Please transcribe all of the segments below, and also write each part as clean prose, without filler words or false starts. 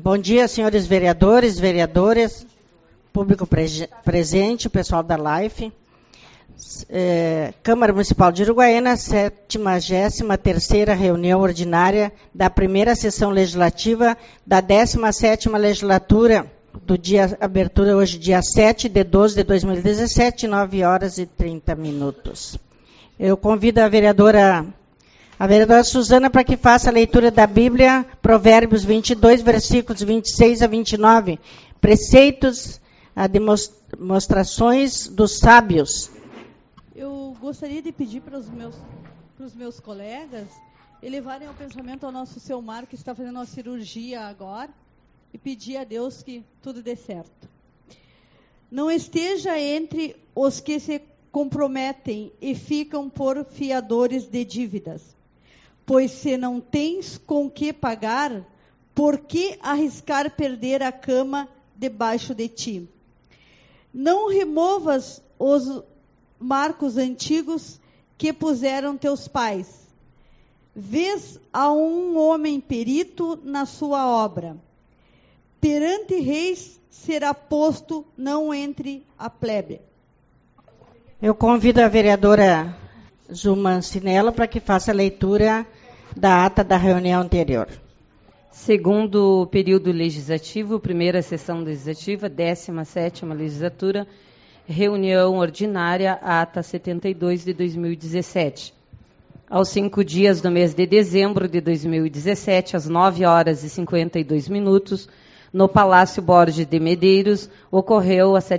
Bom dia, senhores vereadores, vereadoras, público presente, pessoal da live. Câmara Municipal de Uruguaiana, 73ª reunião ordinária da primeira sessão legislativa da 17ª legislatura, do dia abertura hoje, dia 7/12/2017, 9h30. Eu convido a vereadora Suzana para que faça a leitura da Bíblia, Provérbios 22, versículos 26 a 29, preceitos, demonstrações dos sábios. Eu gostaria de pedir para os meus colegas elevarem ao pensamento ao nosso Selmar, que está fazendo uma cirurgia agora, e pedir a Deus que tudo dê certo. Não esteja entre os que se comprometem e ficam por fiadores de dívidas. Pois se não tens com que pagar, por que arriscar perder a cama debaixo de ti? Não removas os marcos antigos que puseram teus pais. Vês a um homem perito na sua obra. Perante reis será posto, não entre a plebe. Eu convido a vereadora Zuma Cinella para que faça a leitura da ata da reunião anterior. Segundo período legislativo, primeira sessão legislativa, 17ª legislatura, reunião ordinária, ata 72 de 2017. Aos 5 dias do mês de dezembro de 2017, às 9h52, no Palácio Borges de Medeiros, ocorreu a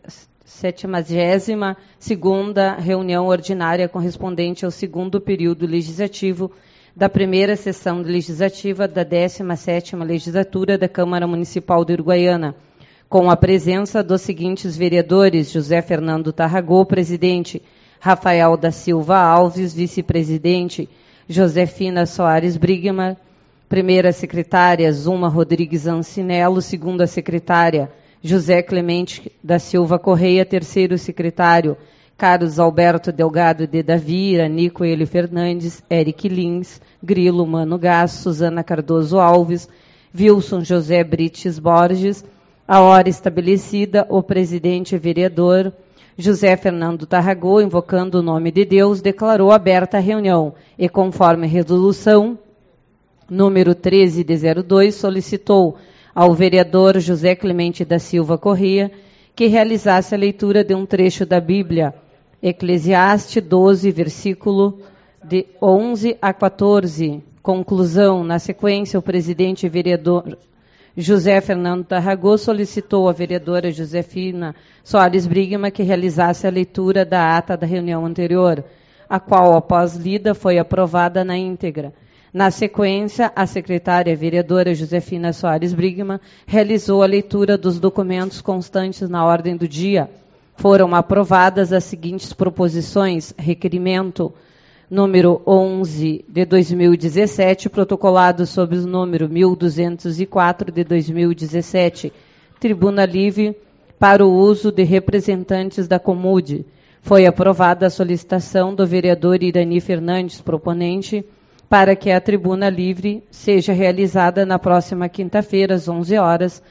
72ª reunião ordinária correspondente ao segundo período legislativo da primeira sessão legislativa da 17ª legislatura da Câmara Municipal de Uruguaiana, com a presença dos seguintes vereadores: José Fernando Tarragó, presidente; Rafael da Silva Alves, vice-presidente; Josefina Soares Brigman, primeira secretária; Zuma Rodrigues Ancinello, segunda secretária; José Clemente da Silva Correia, terceiro secretário; Carlos Alberto Delgado de Davi, Irani Coelho Fernandes, Eric Lins, Grilo Mano Gás, Suzana Cardoso Alves, Wilson José Brites Borges. A hora estabelecida, o presidente vereador José Fernando Tarragó, invocando o nome de Deus, declarou aberta a reunião e, conforme a resolução número 13 de 02, solicitou ao vereador José Clemente da Silva Correia que realizasse a leitura de um trecho da Bíblia, Eclesiastes 12, versículo de 11 a 14. Conclusão. Na sequência, o presidente vereador José Fernando Tarragó solicitou à vereadora Josefina Soares Brigman que realizasse a leitura da ata da reunião anterior, a qual, após lida, foi aprovada na íntegra. Na sequência, a secretária vereadora Josefina Soares Brigman realizou a leitura dos documentos constantes na ordem do dia. Foram aprovadas as seguintes proposições: requerimento número 11 de 2017, protocolado sob o número 1204 de 2017, tribuna livre para o uso de representantes da Comude. Foi aprovada a solicitação do vereador Irani Fernandes, proponente, para que a tribuna livre seja realizada na próxima quinta-feira, às 11 horas.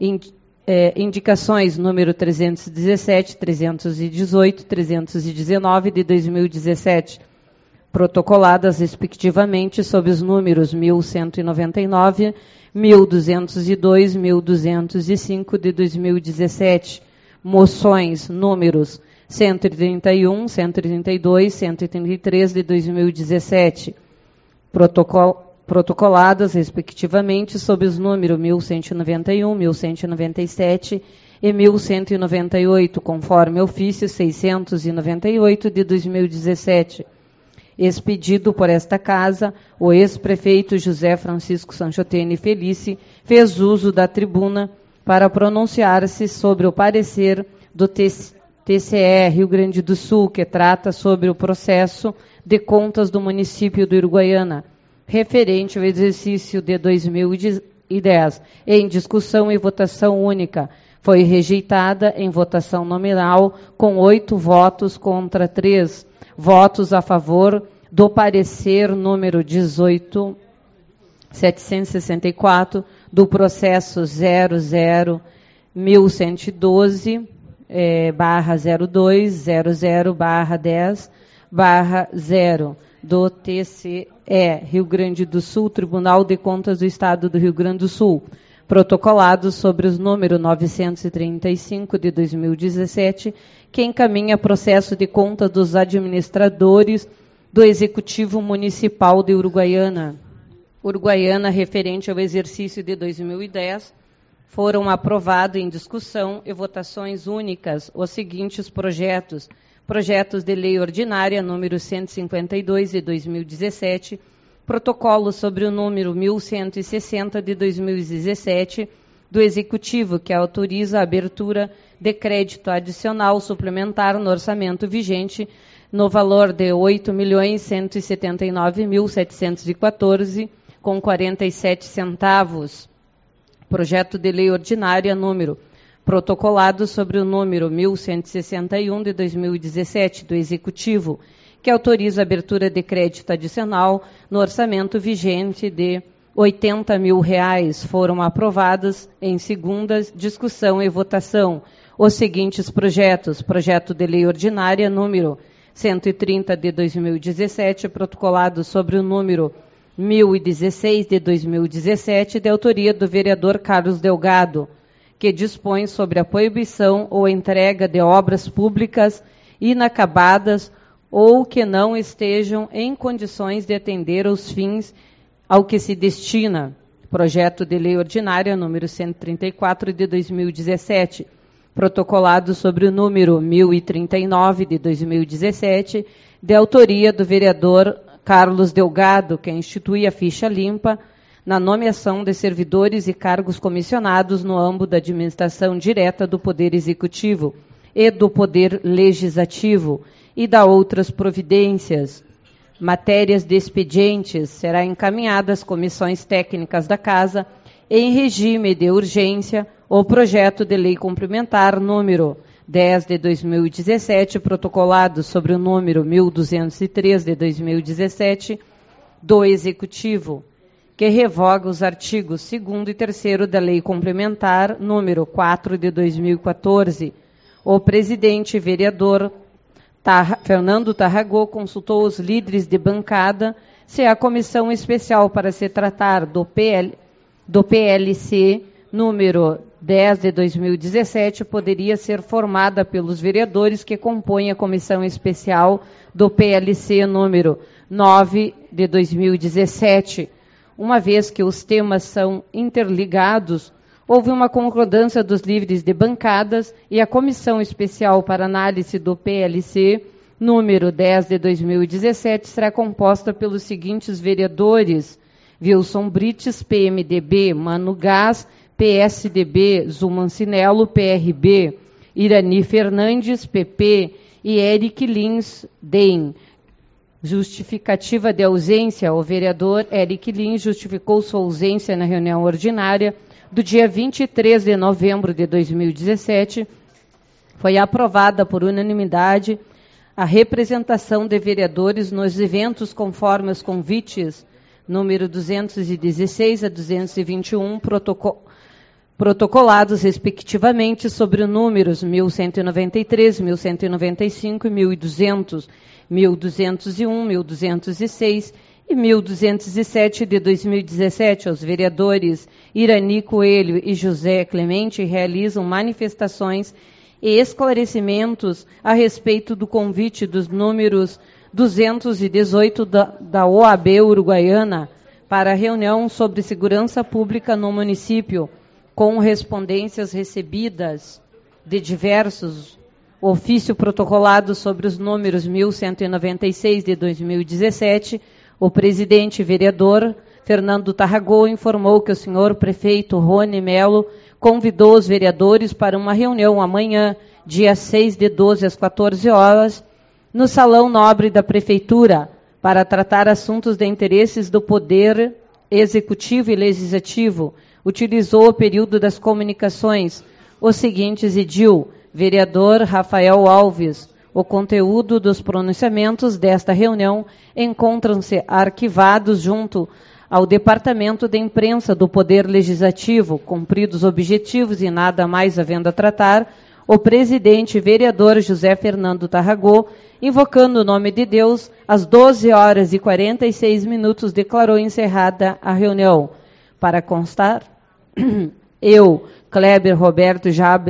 Indicações número 317, 318, 319 de 2017, protocoladas respectivamente sob os números 1199, 1202, 1205 de 2017. Moções números 131, 132, 133 de 2017. Protocoladas, respectivamente, sob os números 1191, 1197 e 1198, conforme ofício 698 de 2017. Expedido por esta Casa, o ex-prefeito José Francisco Sanchotene Felice fez uso da tribuna para pronunciar-se sobre o parecer do TCE Rio Grande do Sul, que trata sobre o processo de contas do município de Uruguaiana, referente ao exercício de 2010, em discussão e votação única. Foi rejeitada em votação nominal, com 8 votos contra 3 votos a favor do parecer número 18.764 do processo 00.1112/02/10/0 do TCE Rio Grande do Sul, Tribunal de Contas do Estado do Rio Grande do Sul, protocolado sobre os número 935 de 2017, que encaminha processo de conta dos administradores do Executivo Municipal de Uruguaiana. Uruguaiana, referente ao exercício de 2010, foram aprovados em discussão e votações únicas os seguintes projetos. Projetos de Lei Ordinária número 152 de 2017, protocolo sobre o número 1160 de 2017 do Executivo, que autoriza a abertura de crédito adicional suplementar no orçamento vigente no valor de R$ 8.179.714,47. Projeto de Lei Ordinária número protocolado sobre o número 1161 de 2017 do Executivo, que autoriza a abertura de crédito adicional no orçamento vigente de R$ 80 mil. Foram aprovadas em segunda discussão e votação os seguintes projetos. Projeto de Lei Ordinária número 130 de 2017, protocolado sobre o número 1016 de 2017, de autoria do vereador Carlos Delgado, que dispõe sobre a proibição ou entrega de obras públicas inacabadas ou que não estejam em condições de atender aos fins ao que se destina. Projeto de Lei Ordinária número 134 de 2017, protocolado sobre o número 1039 de 2017, de autoria do vereador Carlos Delgado, que institui a ficha limpa na nomeação de servidores e cargos comissionados no âmbito da administração direta do Poder Executivo e do Poder Legislativo e da outras providências. Matérias de expedientes será encaminhada às comissões técnicas da Casa em regime de urgência o projeto de lei complementar número 10 de 2017, protocolado sobre o número 1203 de 2017 do Executivo, que revoga os artigos 2º e 3º da Lei Complementar número 4 de 2014. O presidente vereador Fernando Tarragó consultou os líderes de bancada se a comissão especial para se tratar do PLC número 10 de 2017 poderia ser formada pelos vereadores que compõem a comissão especial do PLC número 9 de 2017. Uma vez que os temas são interligados, houve uma concordância dos líderes de bancadas e a comissão especial para análise do PLC número 10 de 2017 será composta pelos seguintes vereadores: Wilson Brites, PMDB, Mano Gás, PSDB, Zumancinello, PRB, Irani Fernandes, PP e Eric Lins, DEM. Justificativa de ausência. O vereador Eric Lins justificou sua ausência na reunião ordinária do dia 23 de novembro de 2017. Foi aprovada por unanimidade a representação de vereadores nos eventos conforme os convites número 216 a 221, protocolados respectivamente sobre os números 1193, 1195 e 1200, 1201, 1206 e 1207 de 2017. Os vereadores Irani Coelho e José Clemente realizam manifestações e esclarecimentos a respeito do convite dos números 218 da OAB Uruguaiana para a reunião sobre segurança pública no município, com respondências recebidas de diversos ofício protocolado sobre os números 1196 de 2017, o presidente vereador Fernando Tarragó informou que o senhor prefeito Rony Melo convidou os vereadores para uma reunião amanhã, dia 6 de 12 às 14 horas, no Salão Nobre da Prefeitura, para tratar assuntos de interesses do Poder Executivo e Legislativo. Utilizou o período das comunicações os seguintes edil: vereador Rafael Alves. O conteúdo dos pronunciamentos desta reunião encontram-se arquivados junto ao Departamento de Imprensa do Poder Legislativo, cumpridos os objetivos e nada mais havendo a tratar, o presidente vereador José Fernando Tarragó, invocando o nome de Deus, às 12 horas e 46 minutos, declarou encerrada a reunião. Para constar, eu, Kleber Roberto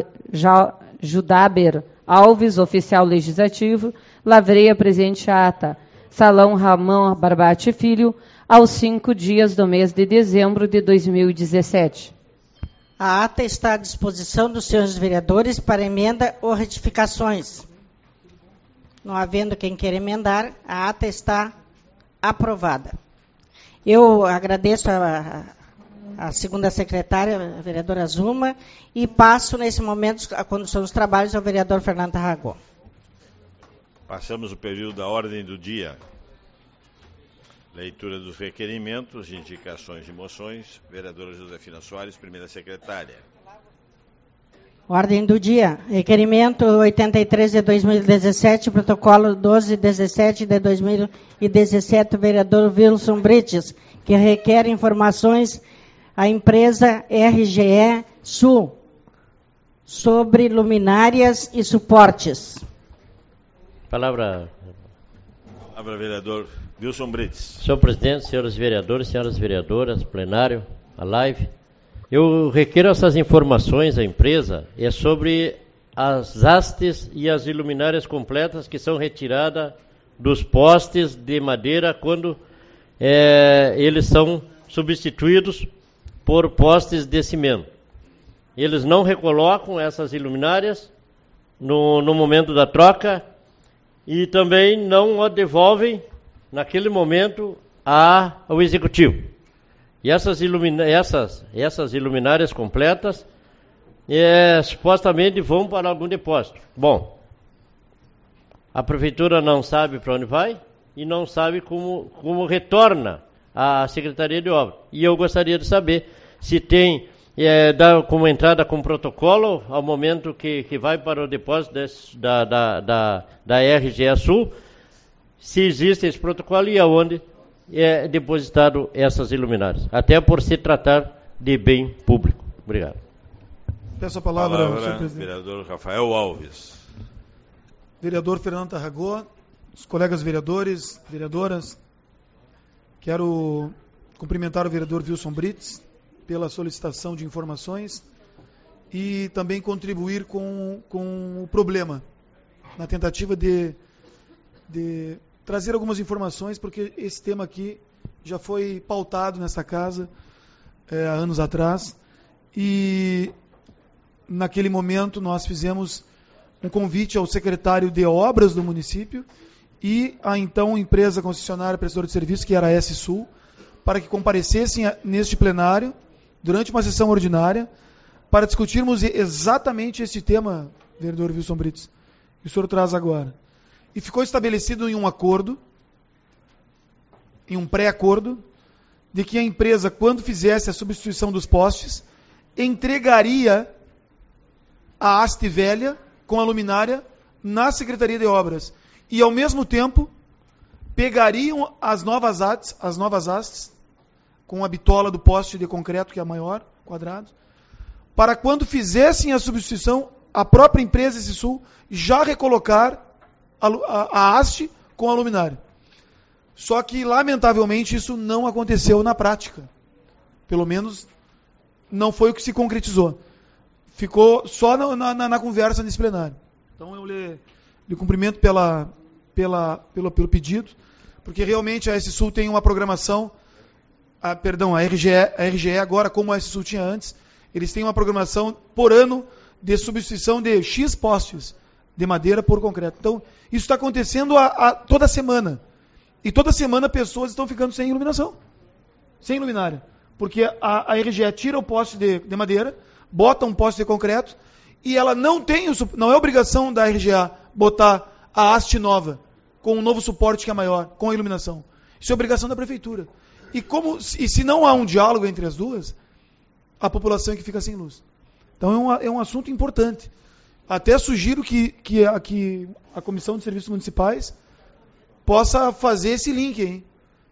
Judaber Alves, oficial legislativo, lavrei a presente ata. Salão Ramão Barbate Filho, aos 5 dias do mês de dezembro de 2017. A ata está à disposição dos senhores vereadores para emenda ou retificações. Não havendo quem queira emendar, a ata está aprovada. Eu agradeço a segunda secretária, a vereadora Zuma, e passo, nesse momento, a condução dos trabalhos ao vereador Fernando Tarragó. Passamos o período da ordem do dia. Leitura dos requerimentos, indicações e moções. Vereadora Josefina Soares, primeira secretária. Ordem do dia. Requerimento 83 de 2017, protocolo 1217 de 2017, vereador Wilson Brites, que requer informações à empresa RGE Sul sobre luminárias e suportes. Palavra, vereador Wilson Brites. senhor presidente, senhores vereadores, senhoras vereadoras, plenário, a live. Eu requero essas informações à empresa sobre as hastes e as iluminárias completas que são retiradas dos postes de madeira quando eles são substituídos por postes de cimento. Eles não recolocam essas iluminárias no momento da troca e também não a devolvem naquele momento ao executivo. E essas iluminárias completas supostamente vão para algum depósito. Bom, a prefeitura não sabe para onde vai e não sabe como retorna à Secretaria de Obras. E eu gostaria de saber se tem como entrada com protocolo ao momento que vai para o depósito da RGE Sul, se existe esse protocolo e aonde é depositado essas iluminárias, até por se tratar de bem público. Obrigado. Peço a palavra, senhor presidente. Vereador Rafael Alves. Vereador Fernando Tarragó, os colegas vereadores, vereadoras, quero cumprimentar o vereador Wilson Brites pela solicitação de informações e também contribuir com o problema, na tentativa de trazer algumas informações, porque esse tema aqui já foi pautado nessa casa há anos atrás, e naquele momento nós fizemos um convite ao secretário de obras do município e a então empresa concessionária prestadora de serviço, que era a S-Sul, para que comparecessem neste plenário durante uma sessão ordinária para discutirmos exatamente este tema, vereador Wilson Brites, que o senhor traz agora. E ficou estabelecido em um acordo, em um pré-acordo, de que a empresa, quando fizesse a substituição dos postes, entregaria a haste velha com a luminária na Secretaria de Obras. E, ao mesmo tempo, pegariam as novas hastes, com a bitola do poste de concreto, que é maior, quadrado, para quando fizessem a substituição, a própria empresa S-Sul já recolocar a haste com a luminária. Só que, lamentavelmente, isso não aconteceu na prática. Pelo menos, não foi o que se concretizou. Ficou só na conversa nesse plenário. Então, eu lhe cumprimento pelo pedido, porque realmente a S-Sul tem uma programação, a RGE agora, como a S-Sul tinha antes, eles têm uma programação por ano de substituição de X postes de madeira por concreto. Então, isso está acontecendo toda semana. E toda semana pessoas estão ficando sem iluminação, sem luminária. Porque a RGE tira o poste de madeira, bota um poste de concreto, e ela não é obrigação da RGE botar a haste nova, com um novo suporte que é maior, com a iluminação. Isso é obrigação da prefeitura. E se não há um diálogo entre as duas, a população é que fica sem luz. Então é um assunto importante. Até sugiro que a Comissão de Serviços Municipais possa fazer esse link, hein?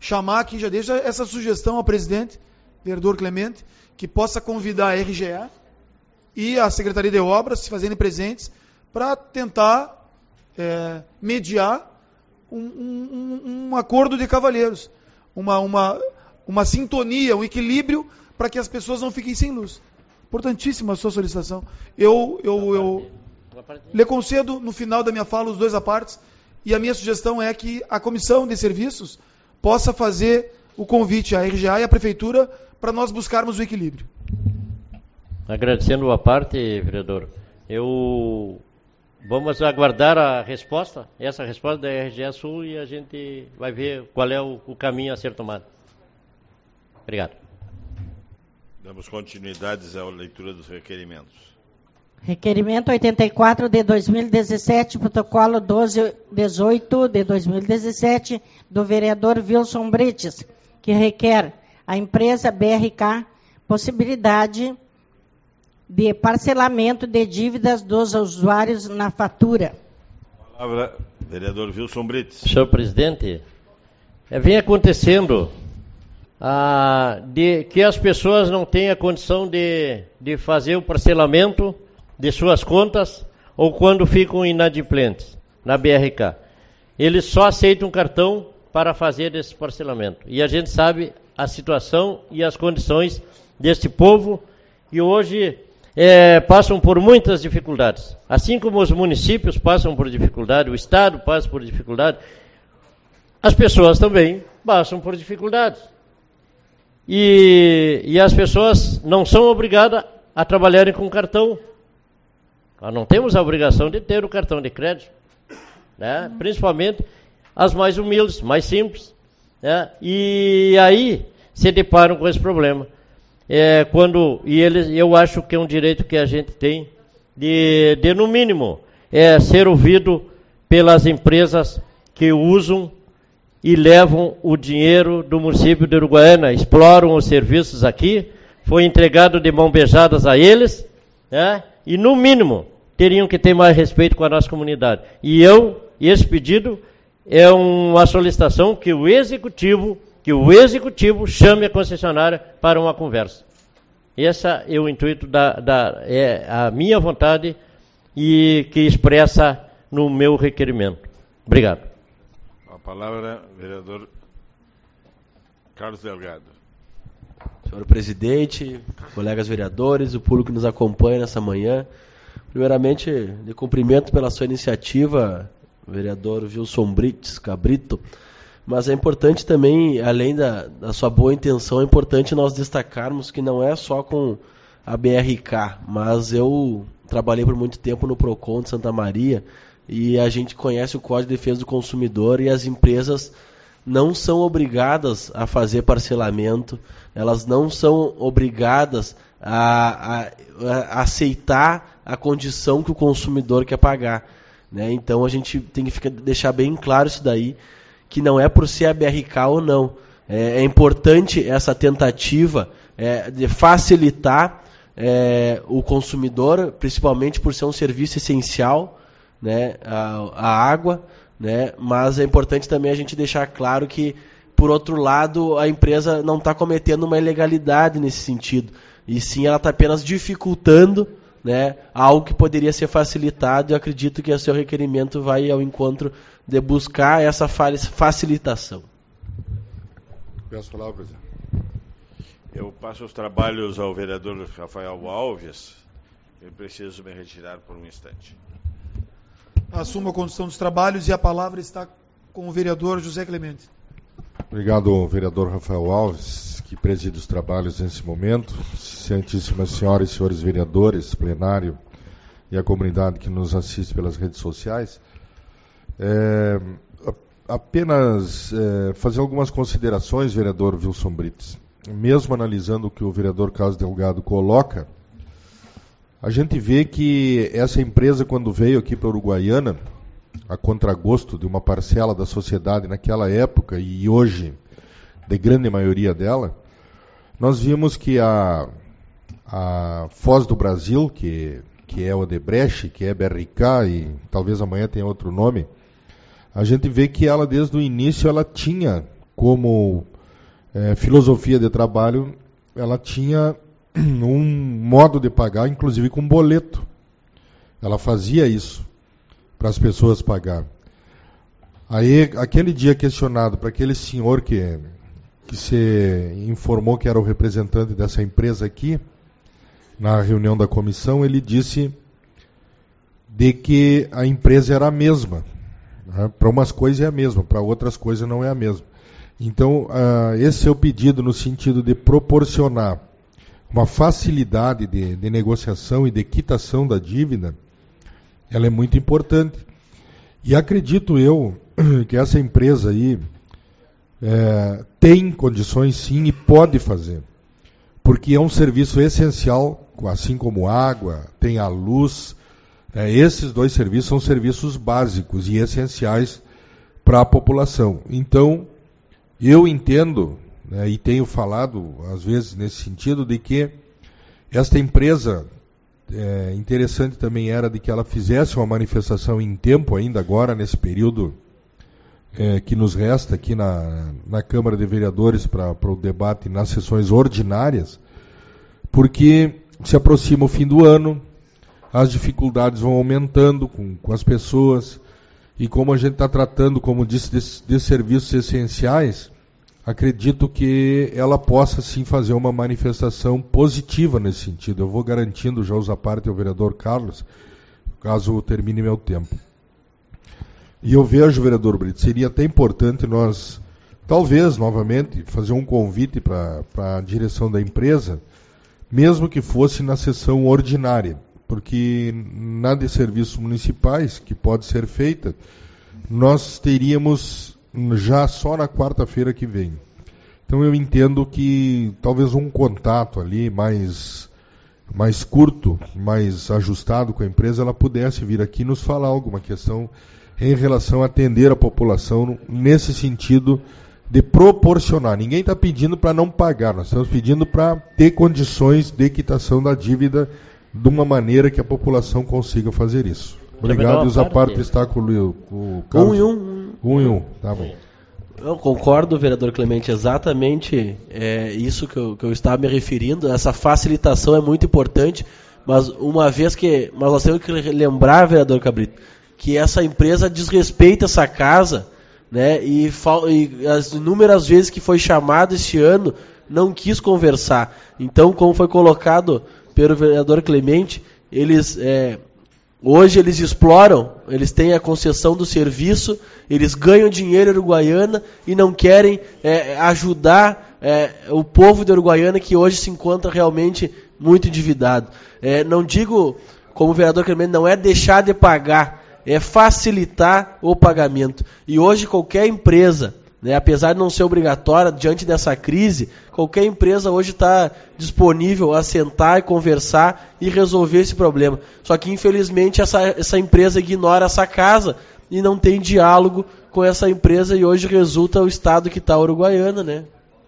chamar aqui, já deixa essa sugestão ao presidente, vereador Clemente, que possa convidar a RGA e a Secretaria de Obras, se fazerem presentes, para tentar mediar um acordo de cavalheiros, uma sintonia, um equilíbrio para que as pessoas não fiquem sem luz. Importantíssima a sua solicitação. Eu lhe concedo, no final da minha fala, os 2 apartes, e a minha sugestão é que a Comissão de Serviços possa fazer o convite à RGA e à Prefeitura para nós buscarmos o equilíbrio. Agradecendo a parte, vereador. Vamos aguardar a resposta, essa resposta da RGA Sul, e a gente vai ver qual é o caminho a ser tomado. Obrigado. Damos continuidade à leitura dos requerimentos. Requerimento 84 de 2017, protocolo 1218 de 2017, do vereador Wilson Brites, que requer à empresa BRK possibilidade de parcelamento de dívidas dos usuários na fatura. Palavra, vereador Wilson Brites. Senhor presidente, vem acontecendo que as pessoas não têm a condição de fazer o parcelamento de suas contas ou quando ficam inadimplentes na BRK. Eles só aceitam cartão para fazer esse parcelamento. E a gente sabe a situação e as condições deste povo, e hoje passam por muitas dificuldades. Assim como os municípios passam por dificuldade, o Estado passa por dificuldade, as pessoas também passam por dificuldades. E as pessoas não são obrigadas a trabalharem com cartão. Nós não temos a obrigação de ter o cartão de crédito, né? Principalmente as mais humildes, mais simples, né? E aí se deparam com esse problema. Eu acho que é um direito que a gente tem de no mínimo, ser ouvido pelas empresas que usam e levam o dinheiro do município de Uruguaiana, exploram os serviços aqui, foi entregado de mão beijadas a eles, né? E no mínimo teriam que ter mais respeito com a nossa comunidade. E esse pedido é uma solicitação que o executivo chame a concessionária para uma conversa. Esse é o intuito a minha vontade e que expressa no meu requerimento. Obrigado. A palavra, vereador Carlos Delgado. Senhor presidente, colegas vereadores, o público que nos acompanha nessa manhã, primeiramente, de cumprimento pela sua iniciativa, vereador Wilson Brites Cabrito, mas é importante também, além da sua boa intenção, é importante nós destacarmos que não é só com a BRK, mas eu trabalhei por muito tempo no PROCON de Santa Maria e a gente conhece o Código de Defesa do Consumidor, e as empresas não são obrigadas a fazer parcelamento, elas não são obrigadas a aceitar a condição que o consumidor quer pagar, né? Então a gente tem que deixar bem claro isso daí, que não é por ser a BRK ou não. É importante essa tentativa de facilitar o consumidor, principalmente por ser um serviço essencial, né, a água, né? Mas é importante também a gente deixar claro que, por outro lado, a empresa não está cometendo uma ilegalidade nesse sentido, e sim ela está apenas dificultando, né, algo que poderia ser facilitado, e acredito que o seu requerimento vai ao encontro de buscar essa facilitação. Peço a palavra, presidente. Eu passo os trabalhos ao vereador Rafael Alves. Eu preciso me retirar por um instante. Assumo a condução dos trabalhos e a palavra está com o vereador José Clemente. Obrigado, vereador Rafael Alves, que preside os trabalhos nesse momento. Santíssimas senhoras e senhores vereadores, plenário e a comunidade que nos assiste pelas redes sociais. Apenas fazer algumas considerações, vereador Wilson Brites. Mesmo analisando o que o vereador Carlos Delgado coloca, a gente vê que essa empresa, quando veio aqui para a Uruguaiana, a contragosto de uma parcela da sociedade naquela época e hoje, de grande maioria dela, nós vimos que a Foz do Brasil, que é Odebrecht, que é BRK e talvez amanhã tenha outro nome, a gente vê que ela, desde o início, ela tinha como filosofia de trabalho, ela tinha um modo de pagar, inclusive com boleto. Ela fazia isso para as pessoas pagar. Aí, aquele dia questionado para aquele senhor que se informou que era o representante dessa empresa aqui, na reunião da comissão, ele disse de que a empresa era a mesma. Para umas coisas é a mesma, para outras coisas não é a mesma. Então, esse é o pedido no sentido de proporcionar uma facilidade de negociação e de quitação da dívida. Ela é muito importante. E acredito eu que essa empresa aí tem condições sim e pode fazer. Porque é um serviço essencial, assim como água, tem a luz. Esses dois serviços são serviços básicos e essenciais para a população. Então, eu entendo, e tenho falado às vezes nesse sentido, de que esta empresa, interessante também era de que ela fizesse uma manifestação em tempo ainda agora, nesse período que nos resta aqui na Câmara de Vereadores para o debate nas sessões ordinárias, porque se aproxima o fim do ano, as dificuldades vão aumentando com as pessoas, e como a gente está tratando, como disse, de serviços essenciais, acredito que ela possa sim fazer uma manifestação positiva nesse sentido. Eu vou garantindo, já uso a parte ao vereador Carlos, caso termine meu tempo. E eu vejo, vereador Brito, seria até importante nós, talvez, novamente, fazer um convite para a direção da empresa, mesmo que fosse na sessão ordinária, porque na de serviços municipais, que pode ser feita, nós teríamos já só na quarta-feira que vem. Então eu entendo que talvez um contato ali mais curto, mais ajustado com a empresa, ela pudesse vir aqui nos falar alguma questão em relação a atender a população nesse sentido de proporcionar. Ninguém está pedindo para não pagar, nós estamos pedindo para ter condições de quitação da dívida de uma maneira que a população consiga fazer isso. Obrigado, e usa a parte está com o Carlos. Um e um, tá bom. Eu concordo, vereador Clemente, exatamente isso que eu estava me referindo. Essa facilitação é muito importante, mas nós temos que lembrar, vereador Cabrito, que essa empresa desrespeita essa casa, né? E as inúmeras vezes que foi chamado este ano, não quis conversar. Então, como foi colocado pelo vereador Clemente, hoje eles exploram, eles têm a concessão do serviço, eles ganham dinheiro em Uruguaiana e não querem ajudar o povo de Uruguaiana, que hoje se encontra realmente muito endividado. Não digo, como o vereador Clemente, não é deixar de pagar, é facilitar o pagamento. E hoje qualquer empresa, apesar de não ser obrigatória, diante dessa crise, qualquer empresa hoje está disponível a sentar e conversar e resolver esse problema. Só que, infelizmente, essa empresa ignora essa casa e não tem diálogo com essa empresa, e hoje resulta o estado que está a Uruguaiana, né?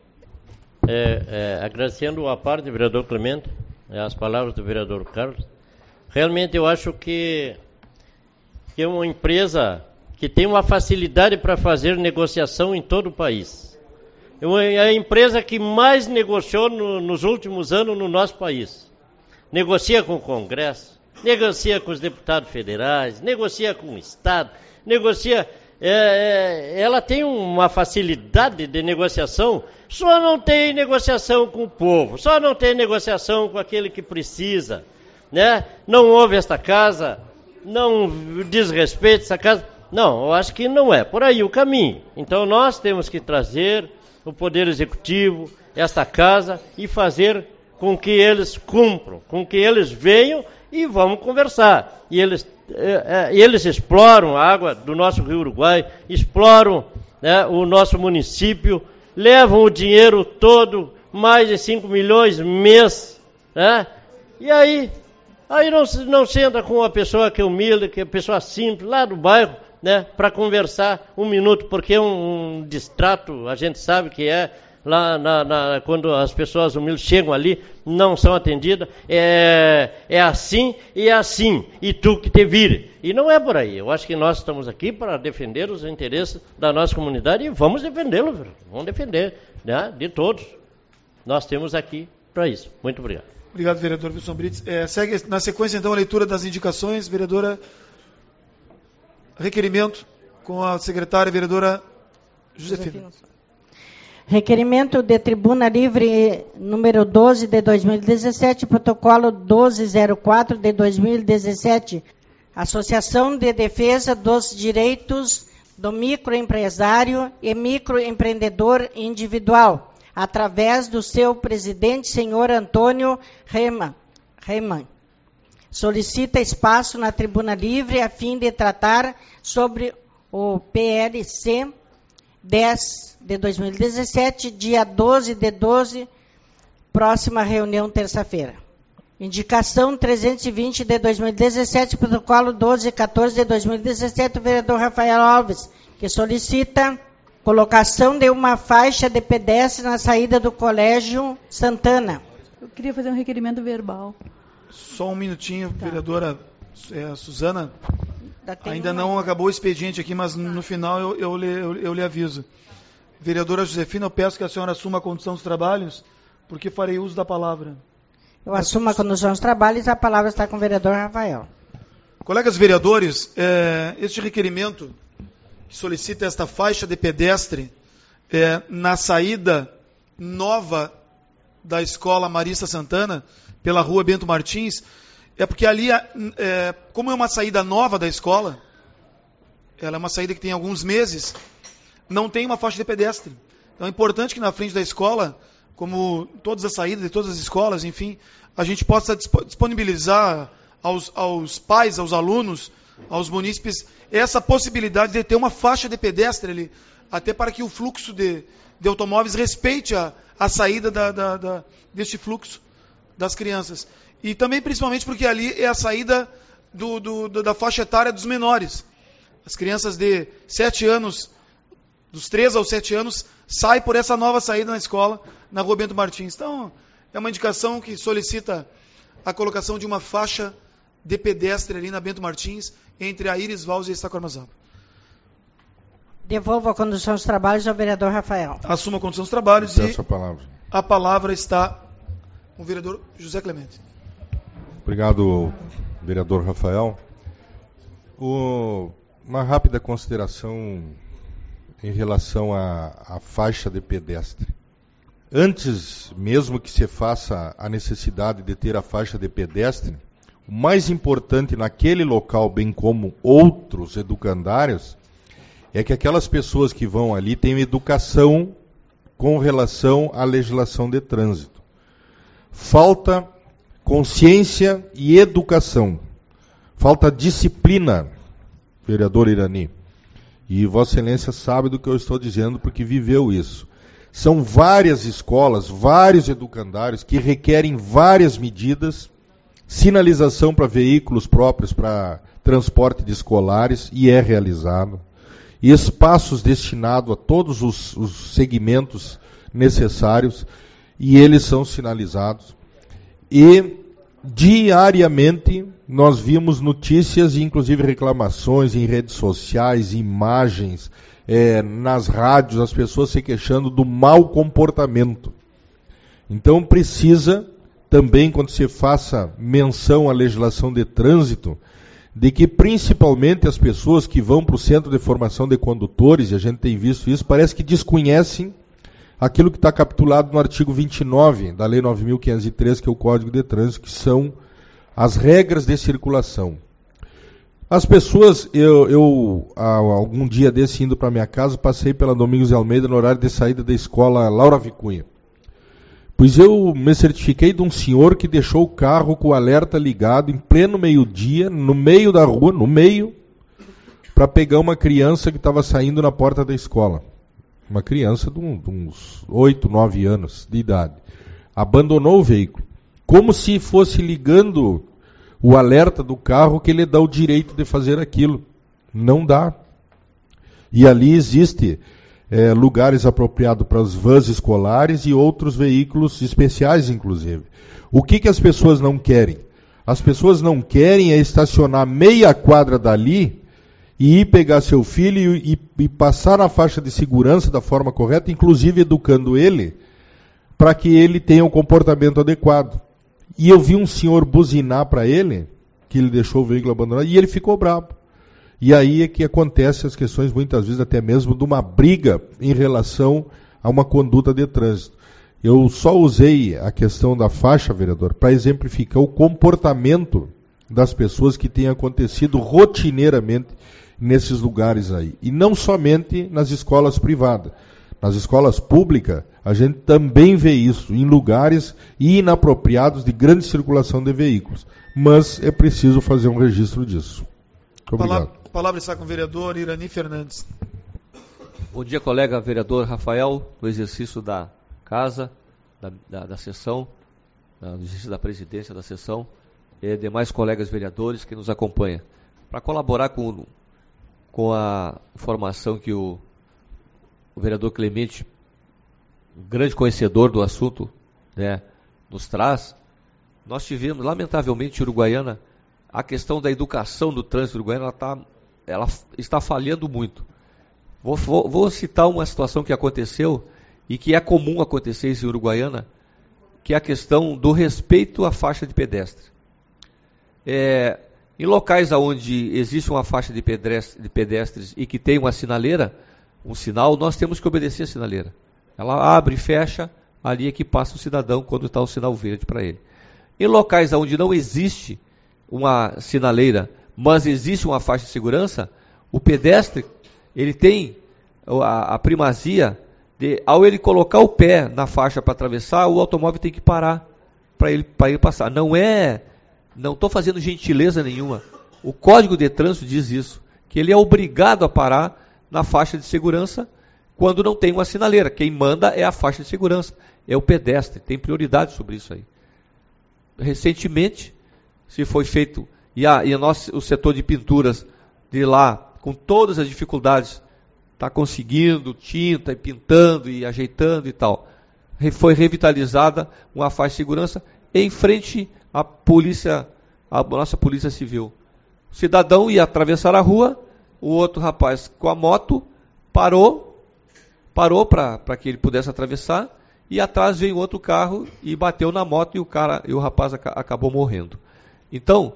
Agradecendo a parte do vereador Clemente, as palavras do vereador Carlos, realmente eu acho que é uma empresa que tem uma facilidade para fazer negociação em todo o país. É a empresa que mais negociou nos últimos anos no nosso país. Negocia com o Congresso, negocia com os deputados federais, negocia com o Estado, negocia... ela tem uma facilidade de negociação, só não tem negociação com o povo, só não tem negociação com aquele que precisa, né? Não ouve esta casa, não desrespeita essa casa. Não, eu acho que não é por aí o caminho. Então nós temos que trazer o Poder Executivo, esta casa, e fazer com que eles cumpram, com que eles venham e vamos conversar. E eles exploram a água do nosso Rio Uruguai, exploram, né, o nosso município, levam o dinheiro todo, mais de 5 milhões mês, né? E aí não senta com uma pessoa que é humilde, que é pessoa simples, lá do bairro, né, para conversar um minuto, porque é um distrato, a gente sabe que lá quando as pessoas humildes chegam ali, não são atendidas, é assim e é assim, e tu que te vire. E não é por aí. Eu acho que nós estamos aqui para defender os interesses da nossa comunidade e vamos defendê-lo, vamos defender, né, de todos. Nós temos aqui para isso. Muito obrigado. Obrigado, vereador Wilson Brits. Segue na sequência, então, a leitura das indicações. Vereadora, requerimento com a secretária, vereadora Josefina. Requerimento de Tribuna Livre número 12 de 2017, protocolo 1204 de 2017. Associação de Defesa dos Direitos do Microempresário e Microempreendedor Individual, através do seu presidente, senhor Antônio Reimann. Solicita espaço na Tribuna Livre a fim de tratar sobre o PLC 10 de 2017, dia 12 de 12, próxima reunião, terça-feira. Indicação 320 de 2017, protocolo 1214 de 2017, o vereador Rafael Alves, que solicita colocação de uma faixa de pedestre na saída do Colégio Santana. Eu queria fazer um requerimento verbal. Só um minutinho, tá. Vereadora Suzana. Ainda uma... não acabou o expediente aqui, mas no final eu lhe aviso. Vereadora Josefina, eu peço que a senhora assuma a condução dos trabalhos, porque farei uso da palavra. Eu assumo a condução dos trabalhos, a palavra está com o vereador Rafael. Colegas vereadores, este requerimento que solicita esta faixa de pedestre na saída nova da escola Marista Santana, pela rua Bento Martins, é porque ali, como é uma saída nova da escola, ela é uma saída que tem alguns meses, não tem uma faixa de pedestre. Então é importante que na frente da escola, como todas as saídas de todas as escolas, enfim, a gente possa disponibilizar aos pais, aos alunos, aos munícipes, essa possibilidade de ter uma faixa de pedestre ali, até para que o fluxo de automóveis respeite a saída deste fluxo das crianças. E também, principalmente, porque ali é a saída da faixa etária dos menores. As crianças de 7 anos, dos 3 aos 7 anos, saem por essa nova saída na escola, na rua Bento Martins. Então, é uma indicação que solicita a colocação de uma faixa de pedestre ali na Bento Martins, entre a Iris Valls e a Estaco Armazaba. Devolvo a condução dos trabalhos ao vereador Rafael. Assuma a condução dos trabalhos e a palavra está com o vereador José Clemente. Obrigado, vereador Rafael. Uma rápida consideração em relação à faixa de pedestre. Antes mesmo que se faça a necessidade de ter a faixa de pedestre, o mais importante naquele local, bem como outros educandários, é que aquelas pessoas que vão ali tenham educação com relação à legislação de trânsito. Falta consciência e educação. Falta disciplina, vereador Irani. E Vossa Excelência sabe do que eu estou dizendo, porque viveu isso. São várias escolas, vários educandários que requerem várias medidas, sinalização para veículos próprios para transporte de escolares, e é realizado. E espaços destinados a todos os segmentos necessários, e eles são sinalizados. E diariamente nós vimos notícias, inclusive reclamações em redes sociais, imagens, nas rádios, as pessoas se queixando do mau comportamento. Então precisa também, quando se faça menção à legislação de trânsito, de que principalmente as pessoas que vão para o Centro de Formação de Condutores, e a gente tem visto isso, parece que desconhecem aquilo que está capitulado no artigo 29 da Lei 9.503, que é o Código de Trânsito, que são as regras de circulação. As pessoas, eu algum dia desse, indo para minha casa, passei pela Domingos de Almeida no horário de saída da escola Laura Vicunha. Pois eu me certifiquei de um senhor que deixou o carro com o alerta ligado em pleno meio-dia, no meio da rua, para pegar uma criança que estava saindo na porta da escola. Uma criança de uns 8, 9 anos de idade. Abandonou o veículo. Como se fosse ligando o alerta do carro que ele dá o direito de fazer aquilo. Não dá. E ali existe lugares apropriados para as vans escolares e outros veículos especiais, inclusive. O que as pessoas não querem? As pessoas não querem estacionar meia quadra dali e ir pegar seu filho e passar na faixa de segurança da forma correta, inclusive educando ele, para que ele tenha um comportamento adequado. E eu vi um senhor buzinar para ele, que ele deixou o veículo abandonado, e ele ficou bravo. E aí é que acontecem as questões, muitas vezes, até mesmo de uma briga em relação a uma conduta de trânsito. Eu só usei a questão da faixa, vereador, para exemplificar o comportamento das pessoas que tem acontecido rotineiramente nesses lugares aí. E não somente nas escolas privadas. Nas escolas públicas, a gente também vê isso, em lugares inapropriados de grande circulação de veículos. Mas é preciso fazer um registro disso. Obrigado. A palavra está com o vereador Irani Fernandes. Bom dia, colega vereador Rafael, no exercício da casa, da sessão, no exercício da presidência da sessão, e demais colegas vereadores que nos acompanham. Para colaborar com a informação que o vereador Clemente, um grande conhecedor do assunto, né, nos traz, nós tivemos, lamentavelmente, em Uruguaiana, a questão da educação do trânsito uruguaiano, ela está falhando muito. Vou citar uma situação que aconteceu e que é comum acontecer isso em Uruguaiana, que é a questão do respeito à faixa de pedestre. Em locais onde existe uma faixa de pedestres e que tem uma sinaleira, um sinal, nós temos que obedecer a sinaleira. Ela abre e fecha, ali é que passa o cidadão quando está o sinal verde para ele. Em locais onde não existe uma sinaleira, mas existe uma faixa de segurança, o pedestre, ele tem a primazia de, ao ele colocar o pé na faixa para atravessar, o automóvel tem que parar para ele passar. Não estou fazendo gentileza nenhuma. O Código de Trânsito diz isso, que ele é obrigado a parar na faixa de segurança quando não tem uma sinaleira. Quem manda é a faixa de segurança, é o pedestre, tem prioridade sobre isso aí. Recentemente, se foi feito, o setor de pinturas de lá, com todas as dificuldades, está conseguindo tinta e pintando e ajeitando e tal. Foi revitalizada uma faixa de segurança em frente à polícia, à nossa polícia civil. O cidadão ia atravessar a rua, o outro rapaz com a moto parou para que ele pudesse atravessar, e atrás veio outro carro e bateu na moto e o rapaz acabou morrendo. Então,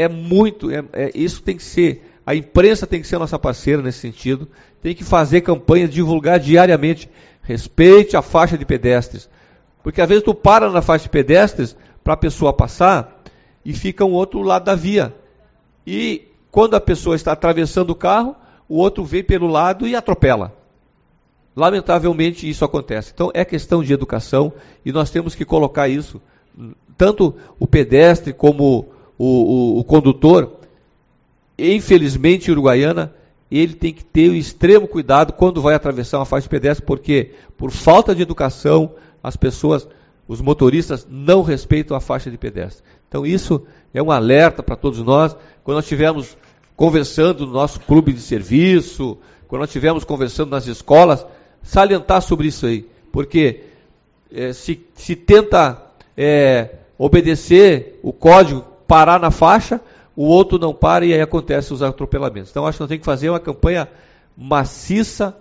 isso tem que ser, a imprensa tem que ser a nossa parceira nesse sentido, tem que fazer campanha, divulgar diariamente, respeite a faixa de pedestres, porque às vezes tu para na faixa de pedestres para a pessoa passar e fica um outro lado da via, e quando a pessoa está atravessando o carro, o outro vem pelo lado e atropela. Lamentavelmente isso acontece. Então é questão de educação e nós temos que colocar isso, tanto o pedestre como o condutor. Infelizmente em Uruguaiana, ele tem que ter o extremo cuidado quando vai atravessar uma faixa de pedestre, porque por falta de educação, as pessoas, os motoristas não respeitam a faixa de pedestre. Então isso é um alerta para todos nós. Quando nós estivermos conversando no nosso clube de serviço, quando nós estivermos conversando nas escolas, salientar sobre isso aí, porque se tenta obedecer o código, parar na faixa, o outro não para e aí acontecem os atropelamentos. Então acho que nós temos que fazer uma campanha maciça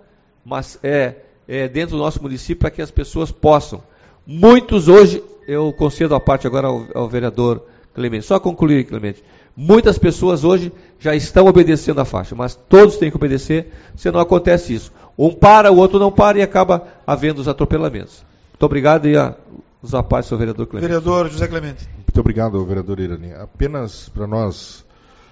dentro do nosso município para que as pessoas possam. Muitos hoje, eu concedo a parte agora ao vereador Clemente, só concluir, Clemente. Muitas pessoas hoje já estão obedecendo a faixa, mas todos têm que obedecer, senão acontece isso. Um para, o outro não para e acaba havendo os atropelamentos. Muito obrigado e os a parte, senhor vereador Clemente. Vereador José Clemente. Muito obrigado, vereador Irani. Apenas para nós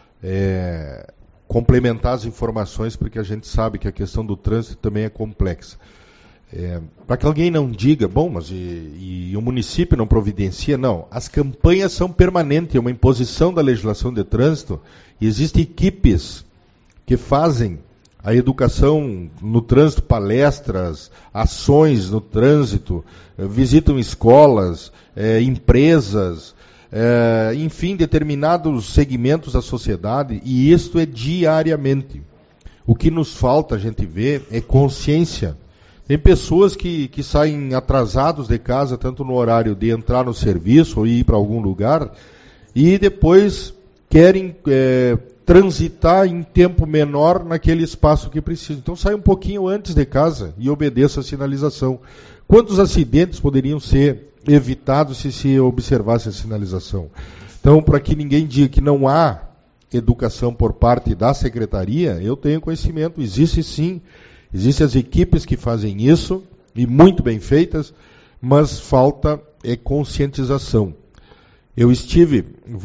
complementar as informações, porque a gente sabe que a questão do trânsito também é complexa. Para que alguém não diga, bom, mas e o município não providencia? Não, as campanhas são permanentes, é uma imposição da legislação de trânsito, e existem equipes que fazem a educação no trânsito, palestras, ações no trânsito, visitam escolas, empresas, enfim, determinados segmentos da sociedade, e isto é diariamente. O que nos falta, a gente vê, é consciência Tem pessoas que saem atrasados de casa, tanto no horário de entrar no serviço ou ir para algum lugar, e depois querem transitar em tempo menor naquele espaço que precisa. Então sai um pouquinho antes de casa e obedeça a sinalização. Quantos acidentes poderiam ser evitados se observasse a sinalização? Então, para que ninguém diga que não há educação por parte da secretaria, eu tenho conhecimento, existe sim, existem as equipes que fazem isso, e muito bem feitas, mas falta conscientização. Eu estive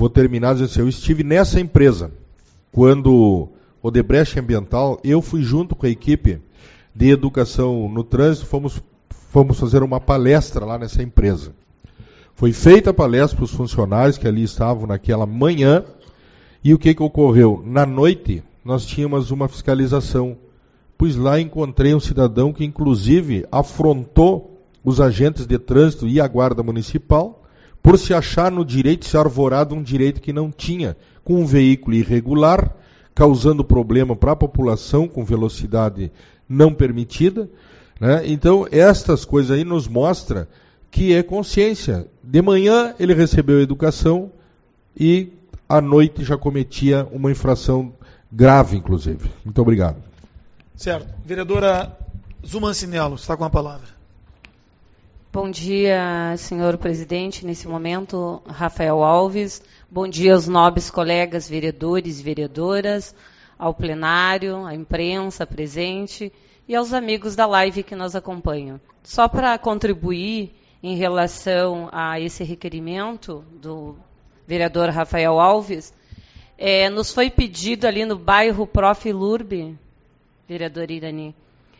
nessa empresa, quando Odebrecht Ambiental, eu fui junto com a equipe de educação no trânsito, fomos fazer uma palestra lá nessa empresa. Foi feita a palestra para os funcionários que ali estavam naquela manhã, e o que ocorreu? Na noite, nós tínhamos uma fiscalização, pois lá encontrei um cidadão que, inclusive, afrontou os agentes de trânsito e a guarda municipal, por se achar no direito, se arvorado um direito que não tinha, com um veículo irregular, causando problema para a população com velocidade não permitida, né? Então, estas coisas aí nos mostram que é consciência. De manhã ele recebeu educação e à noite já cometia uma infração grave, inclusive. Muito obrigado. Certo. Vereadora Zumancinello, está com a palavra. Bom dia, senhor presidente. Nesse momento, Rafael Alves. Bom dia aos nobres colegas vereadores e vereadoras, ao plenário, à imprensa presente e aos amigos da live que nos acompanham. Só para contribuir em relação a esse requerimento do vereador Rafael Alves, nos foi pedido ali no bairro Prof. Lurbe, vereador Irani,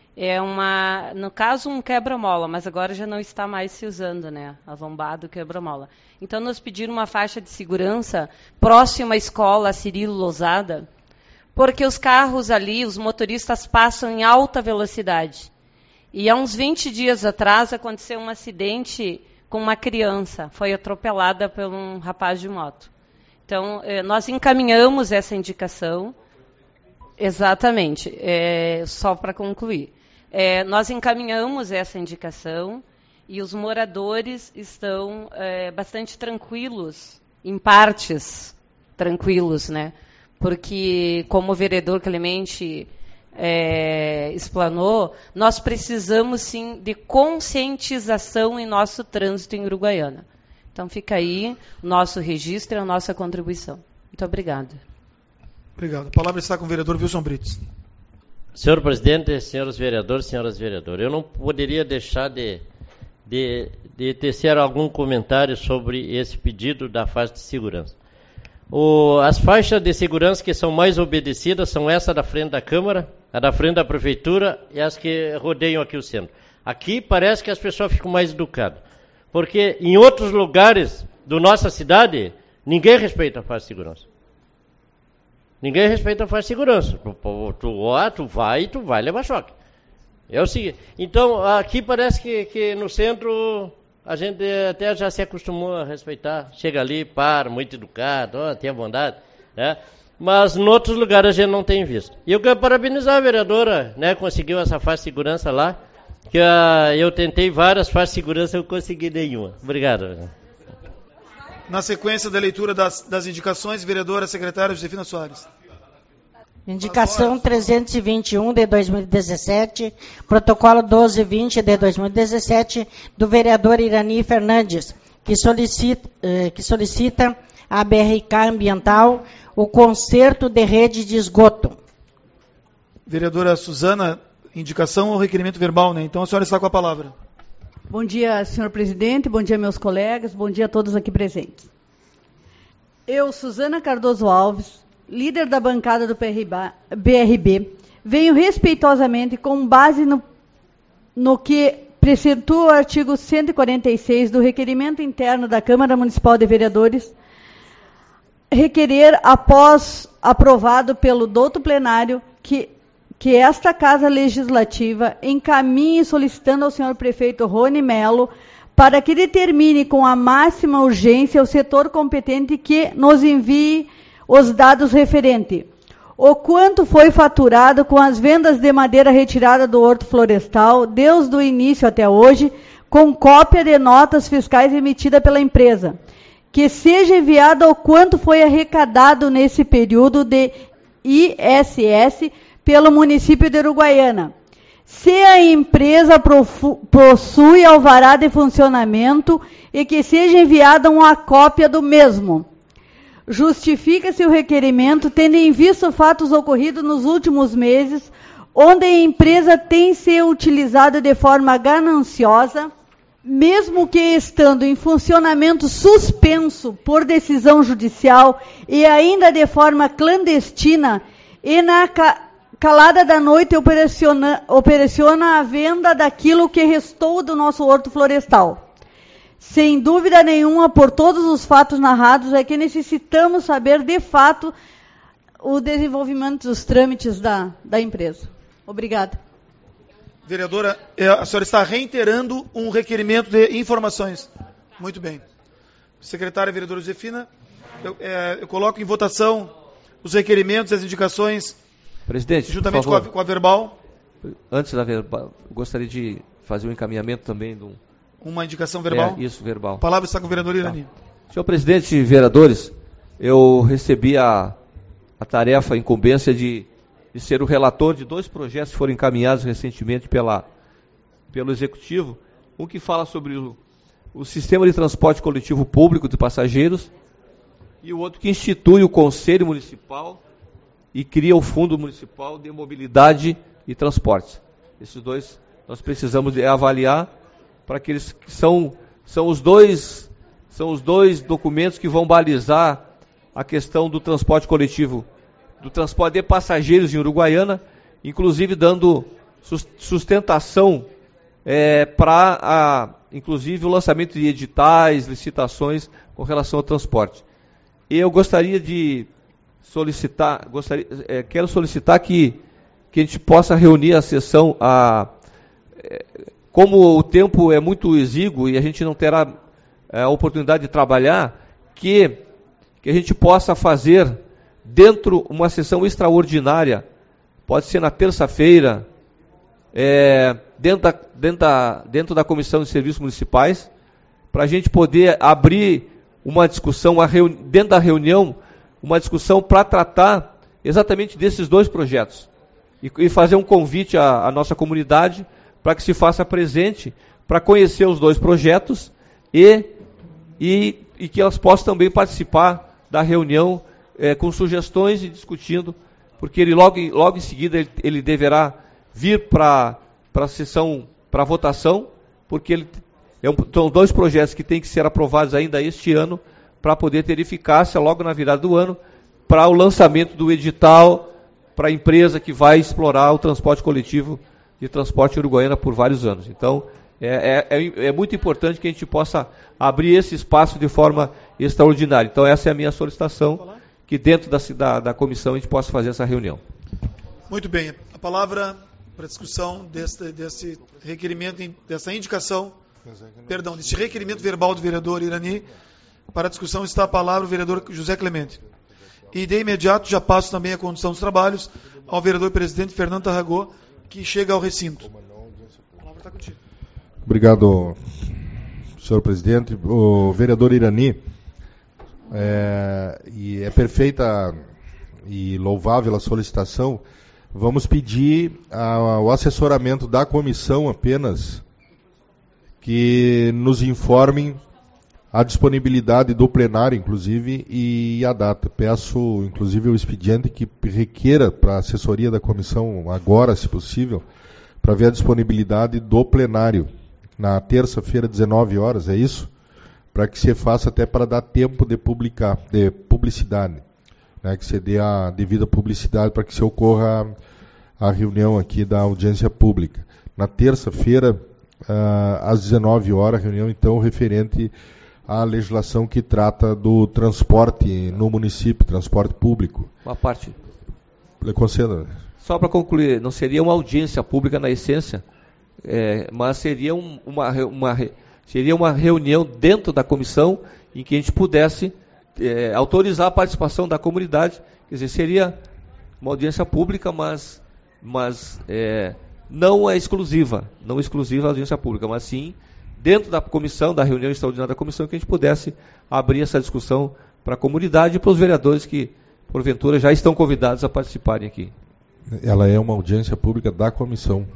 no caso, um quebra-mola, mas agora já não está mais se usando, né? A lombada, o quebra-mola. Então, nos pediram uma faixa de segurança próxima à escola Cirilo Lousada, porque os carros ali, os motoristas passam em alta velocidade. E há uns 20 dias atrás aconteceu um acidente com uma criança, foi atropelada por um rapaz de moto. Então, nós encaminhamos essa indicação. Exatamente, só para concluir. Nós encaminhamos essa indicação e os moradores estão bastante tranquilos, em partes tranquilos, né? Porque, como o vereador Clemente explanou, nós precisamos, sim, de conscientização em nosso trânsito em Uruguaiana. Então, fica aí o nosso registro e a nossa contribuição. Muito obrigada. Obrigado. A palavra está com o vereador Wilson Brits. Senhor presidente, senhores vereadores, senhoras vereadoras, eu não poderia deixar de tecer algum comentário sobre esse pedido da faixa de segurança. As faixas de segurança que são mais obedecidas são essa da frente da Câmara, a da frente da Prefeitura e as que rodeiam aqui o centro. Aqui parece que as pessoas ficam mais educadas, porque em outros lugares da nossa cidade, ninguém respeita a faixa de segurança. Ninguém respeita a faixa de segurança. Tu vai levar choque. É o seguinte. Então, aqui parece que no centro a gente até já se acostumou a respeitar. Chega ali, para, muito educado, tem a bondade, né? Mas em outros lugares a gente não tem visto. E eu quero parabenizar a vereadora, né? Conseguiu essa faixa de segurança lá, que eu tentei várias faixas de segurança e não consegui nenhuma. Obrigado. Na sequência da leitura das indicações, vereadora secretária Josefina Soares. Indicação 321 de 2017, protocolo 1220 de 2017, do vereador Irani Fernandes, que solicita à BRK Ambiental o conserto de rede de esgoto. Vereadora Suzana, indicação ou requerimento verbal, né? Então a senhora está com a palavra. Bom dia, senhor presidente, bom dia, meus colegas, bom dia a todos aqui presentes. Eu, Suzana Cardoso Alves, líder da bancada do BRB, venho respeitosamente, com base no que preceptua o artigo 146 do requerimento interno da Câmara Municipal de Vereadores, requerer, após aprovado pelo douto plenário, que esta Casa Legislativa encaminhe solicitando ao senhor prefeito Rony Melo para que determine com a máxima urgência o setor competente que nos envie os dados referentes. o quanto foi faturado com as vendas de madeira retirada do horto florestal, desde o início até hoje, com cópia de notas fiscais emitida pela empresa. Que seja enviado o quanto foi arrecadado nesse período de ISS pelo município de Uruguaiana. Se a empresa possui alvará de funcionamento e que seja enviada uma cópia do mesmo. Justifica-se o requerimento tendo em vista fatos ocorridos nos últimos meses, onde a empresa tem se utilizado de forma gananciosa, mesmo que estando em funcionamento suspenso por decisão judicial e ainda de forma clandestina, e na calada da noite operaciona a venda daquilo que restou do nosso horto florestal. Sem dúvida nenhuma, por todos os fatos narrados, é que necessitamos saber, de fato, o desenvolvimento dos trâmites da empresa. Obrigada. Vereadora, a senhora está reiterando um requerimento de informações. Muito bem. Secretária vereadora Josefina, eu coloco em votação os requerimentos e as indicações. Presidente, juntamente com a verbal. Antes da verbal, gostaria de fazer um encaminhamento também de uma indicação verbal? Isso, verbal. A palavra está com o vereador Irani. Tá. Senhor presidente e vereadores, eu recebi a tarefa, a incumbência de ser o relator de 2 projetos que foram encaminhados recentemente pelo Executivo. Um que fala sobre o sistema de transporte coletivo público de passageiros e o outro que institui o Conselho Municipal e cria o Fundo Municipal de Mobilidade e Transportes. Esses 2 nós precisamos avaliar para que eles são os dois documentos que vão balizar a questão do transporte coletivo, do transporte de passageiros em Uruguaiana, inclusive dando sustentação para inclusive o lançamento de editais, licitações com relação ao transporte. E eu gostaria de solicitar, quero solicitar que a gente possa reunir a sessão como o tempo é muito exíguo e a gente não terá a oportunidade de trabalhar, que a gente possa fazer dentro uma sessão extraordinária, pode ser na terça-feira, dentro da Comissão de Serviços Municipais, para a gente poder abrir uma discussão, dentro da reunião, uma discussão para tratar exatamente desses 2 projetos e fazer um convite à nossa comunidade para que se faça presente, para conhecer os 2 projetos e que elas possam também participar da reunião com sugestões e discutindo, porque ele logo em seguida ele deverá vir para a sessão, para a votação, porque são 2 projetos que têm que ser aprovados ainda este ano, para poder ter eficácia logo na virada do ano, para o lançamento do edital para a empresa que vai explorar o transporte coletivo de transporte uruguaiana por vários anos. Então, é muito importante que a gente possa abrir esse espaço de forma extraordinária. Então, essa é a minha solicitação, que dentro da comissão a gente possa fazer essa reunião. Muito bem. A palavra para discussão desse requerimento, dessa indicação, desse requerimento verbal do vereador Irani, para a discussão está a palavra o vereador José Clemente. E de imediato já passo também a condução dos trabalhos ao vereador presidente Fernando Tarragó, que chega ao recinto. A palavra está contigo. Obrigado, senhor presidente. O vereador Irani, e é perfeita e louvável a solicitação. Vamos pedir ao assessoramento da comissão apenas que nos informem a disponibilidade do plenário, inclusive, e a data. Peço, inclusive, o expediente que requeira para a assessoria da comissão, agora, se possível, para ver a disponibilidade do plenário, na terça-feira, 19 horas, é isso? Para que se faça até para dar tempo de publicidade, né? Que se dê a devida publicidade para que se ocorra a reunião aqui da audiência pública. Na terça-feira, às 19 horas, reunião, então, referente à legislação que trata do transporte no município, transporte público. Uma parte. Le conceda. Só para concluir, não seria uma audiência pública na essência, mas seria uma reunião dentro da comissão em que a gente pudesse autorizar a participação da comunidade. Quer dizer, seria uma audiência pública, mas não é exclusiva, não exclusiva a audiência pública, mas sim dentro da comissão, da reunião extraordinária da comissão, que a gente pudesse abrir essa discussão para a comunidade e para os vereadores que, porventura, já estão convidados a participarem aqui. Ela é uma audiência pública da comissão.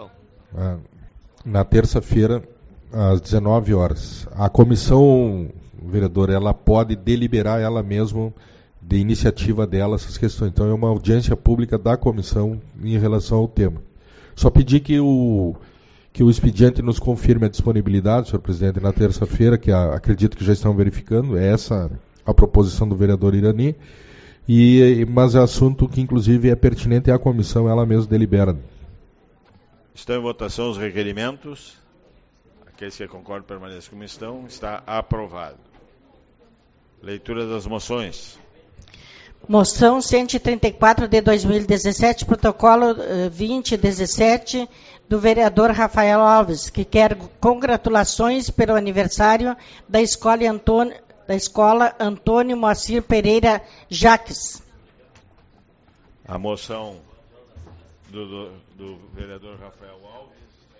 Na terça-feira, às 19 horas. A comissão, vereador, ela pode deliberar ela mesma, de iniciativa dela, essas questões. Então, é uma audiência pública da comissão em relação ao tema. Só pedir que o expediente nos confirme a disponibilidade, senhor presidente, na terça-feira, que acredito que já estão verificando, é essa a proposição do vereador Irani, mas é assunto que, inclusive, é pertinente à comissão, ela mesma delibera. Estão em votação os requerimentos. Aqueles que concordam permaneçam como estão. Está aprovado. Leitura das moções. Moção 134 de 2017, protocolo 2017, do vereador Rafael Alves, que quer congratulações pelo aniversário da escola Antônio Moacir Pereira Jaques. A moção do vereador Rafael Alves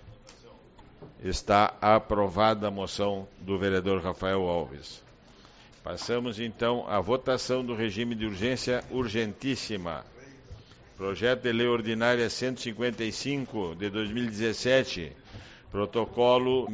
está aprovada. A moção do vereador Rafael Alves. Passamos, então, à votação do regime de urgência urgentíssima. Projeto de Lei Ordinária 155, de 2017, protocolo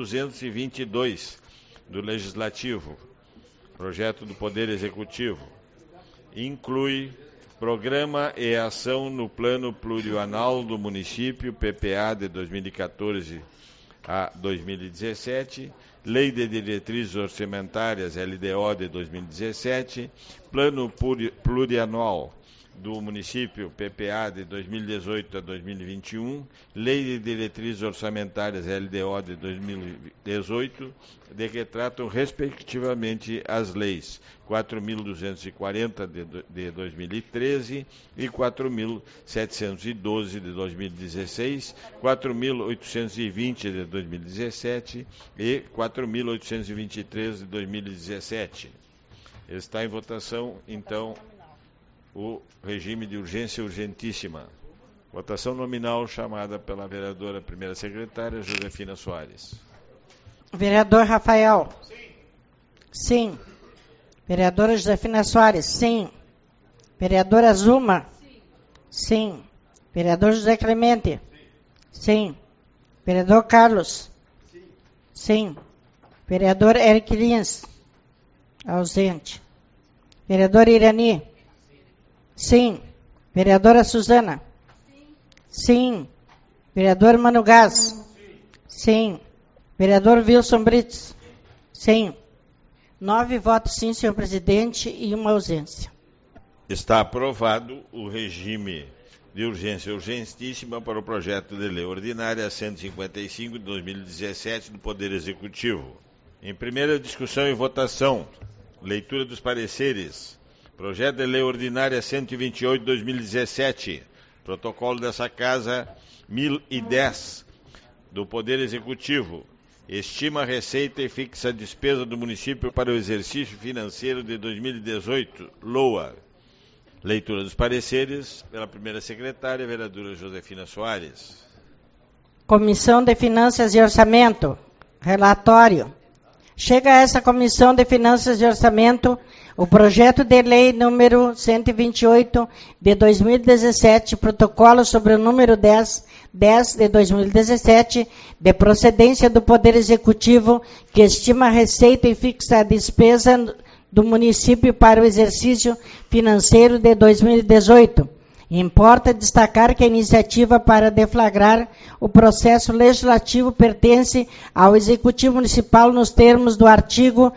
1222, do Legislativo. Projeto do Poder Executivo. Inclui Programa e Ação no Plano Plurianual do Município, PPA, de 2014 a 2017, Lei de Diretrizes Orçamentárias, LDO, de 2017, Plano Plurianual do Município, PPA, de 2018 a 2021, Lei de Diretrizes Orçamentárias, LDO, de 2018, de que tratam, respectivamente, as leis 4.240 de 2013 e 4.712 de 2016, 4.820 de 2017 e 4.823 de 2017. Está em votação, então, o regime de urgência urgentíssima. Votação nominal chamada pela vereadora primeira secretária, Josefina Soares. Vereador Rafael. Sim. Vereadora Josefina Soares. Sim. Vereadora Zuma. Sim. Vereador José Clemente. Sim. Vereador Carlos. Sim. Vereador Eric Lins. Ausente. Vereador Irani. Sim. Vereadora Suzana. Sim. Vereador Mano Gás. Sim. Vereador Wilson Brits. Sim. 9 votos sim, senhor presidente, e uma ausência. Está aprovado o regime de urgência urgentíssima para o projeto de lei ordinária 155 de 2017 do Poder Executivo. Em primeira discussão e votação, leitura dos pareceres. Projeto de lei ordinária 128 de 2017, protocolo dessa casa 1010 do Poder Executivo. Estima a receita e fixa a despesa do município para o exercício financeiro de 2018, LOA. Leitura dos pareceres pela primeira secretária, vereadora Josefina Soares. Comissão de Finanças e Orçamento. Relatório. Chega a essa Comissão de Finanças e Orçamento o projeto de lei número 128 de 2017, protocolo sobre o número 10 de 2017, de procedência do Poder Executivo, que estima a receita e fixa a despesa do município para o exercício financeiro de 2018. Importa destacar que a iniciativa para deflagrar o processo legislativo pertence ao Executivo Municipal nos termos do artigo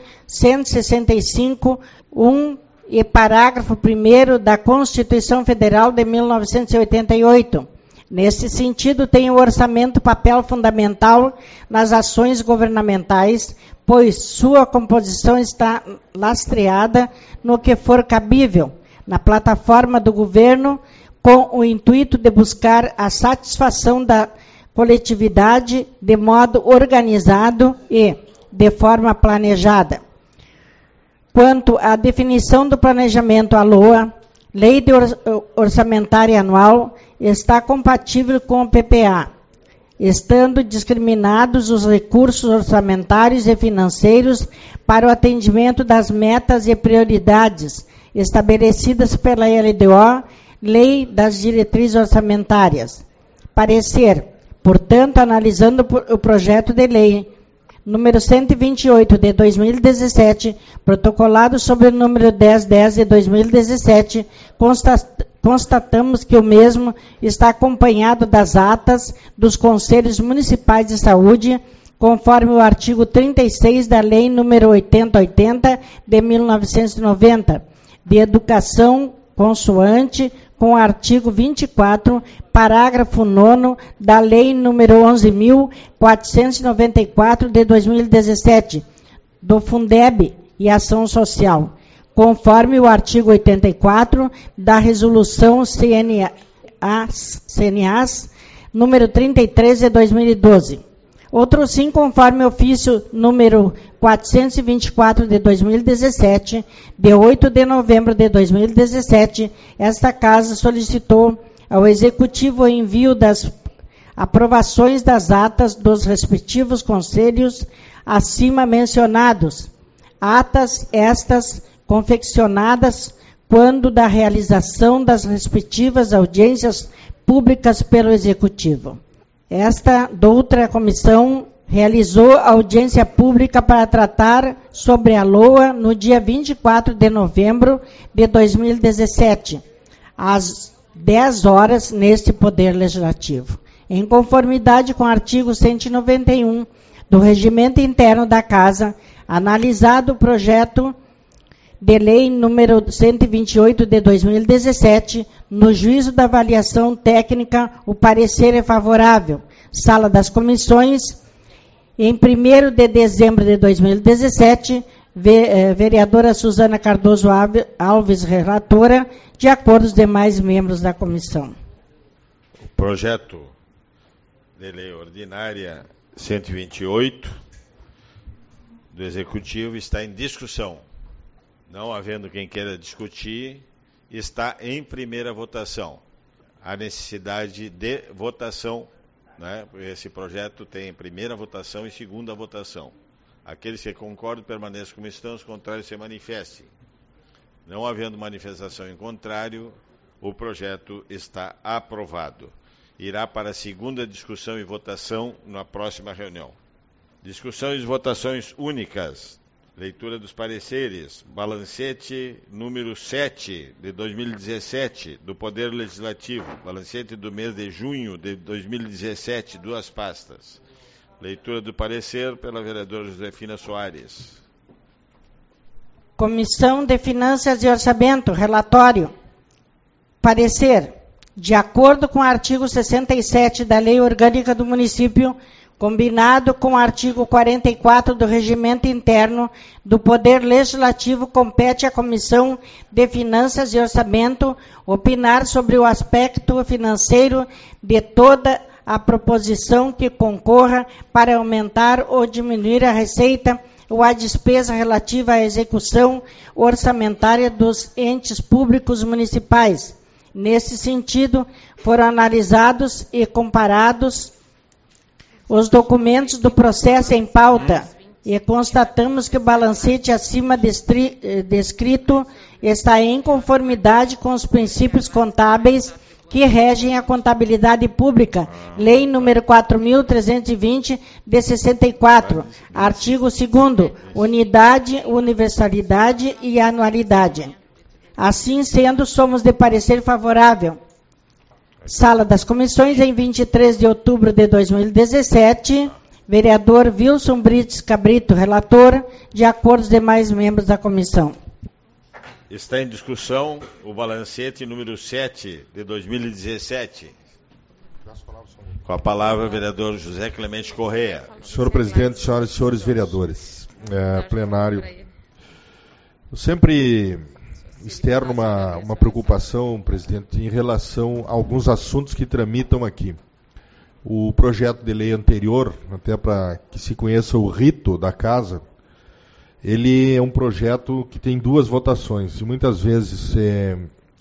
165, 1 e parágrafo 1º da Constituição Federal de 1988. Nesse sentido, tem o orçamento papel fundamental nas ações governamentais, pois sua composição está lastreada no que for cabível, na plataforma do governo, com o intuito de buscar a satisfação da coletividade de modo organizado e de forma planejada. Quanto à definição do planejamento à LOA, Lei de orçamentária anual está compatível com o PPA, estando discriminados os recursos orçamentários e financeiros para o atendimento das metas e prioridades estabelecidas pela LDO, Lei das Diretrizes Orçamentárias. Parecer, portanto, analisando o projeto de lei número 128 de 2017, protocolado sobre o número 1010 de 2017, constatamos que o mesmo está acompanhado das atas dos Conselhos Municipais de Saúde, conforme o artigo 36 da Lei número 8080 de 1990, de Educação, consoante com o artigo 24, parágrafo 9º da Lei número 11.494 de 2017, do Fundeb e Ação Social, conforme o artigo 84 da Resolução CNAS número 33 de 2012. Outro sim, conforme ofício número 424 de 2017, de 8 de novembro de 2017, esta Casa solicitou ao Executivo o envio das aprovações das atas dos respectivos conselhos acima mencionados. Atas estas confeccionadas quando da realização das respectivas audiências públicas pelo Executivo. Esta doutra comissão realizou audiência pública para tratar sobre a LOA no dia 24 de novembro de 2017, às 10 horas, neste Poder Legislativo, em conformidade com o artigo 191 do Regimento Interno da Casa, analisado o projeto de lei número 128 de 2017, no juízo da avaliação técnica, o parecer é favorável. Sala das Comissões, em 1º de dezembro de 2017, vereadora Suzana Cardoso Alves, relatora, de acordo com os demais membros da comissão. O projeto de lei ordinária 128 do Executivo está em discussão. Não havendo quem queira discutir, está em primeira votação. Há necessidade de votação, né? Esse projeto tem primeira votação e segunda votação. Aqueles que concordam permaneçam como estão, os contrários se manifestem. Não havendo manifestação em contrário, o projeto está aprovado. Irá para a segunda discussão e votação na próxima reunião. Discussões e votações únicas. Leitura dos pareceres. Balancete número 7 de 2017 do Poder Legislativo. Balancete do mês de junho de 2017, 2 pastas. Leitura do parecer pela vereadora Josefina Soares. Comissão de Finanças e Orçamento, relatório. Parecer. De acordo com o artigo 67 da Lei Orgânica do Município, combinado com o artigo 44 do Regimento Interno do Poder Legislativo, compete à Comissão de Finanças e Orçamento opinar sobre o aspecto financeiro de toda a proposição que concorra para aumentar ou diminuir a receita ou a despesa relativa à execução orçamentária dos entes públicos municipais. Nesse sentido, foram analisados e comparados os documentos do processo em pauta e constatamos que o balancete acima descrito está em conformidade com os princípios contábeis que regem a contabilidade pública, Lei número 4.320 de 64, artigo 2º, unidade, universalidade e anualidade. Assim sendo, somos de parecer favorável. Sala das Comissões, em 23 de outubro de 2017, vereador Wilson Brites Cabrito, relator, de acordo com os demais membros da comissão. Está em discussão o balancete número 7 de 2017. Com a palavra, o vereador José Clemente Correia. Senhor presidente, senhoras e senhores vereadores, plenário, eu sempre externo uma preocupação, presidente, em relação a alguns assuntos que tramitam aqui. O projeto de lei anterior, até para que se conheça o rito da casa, ele é um projeto que tem 2 votações, e muitas vezes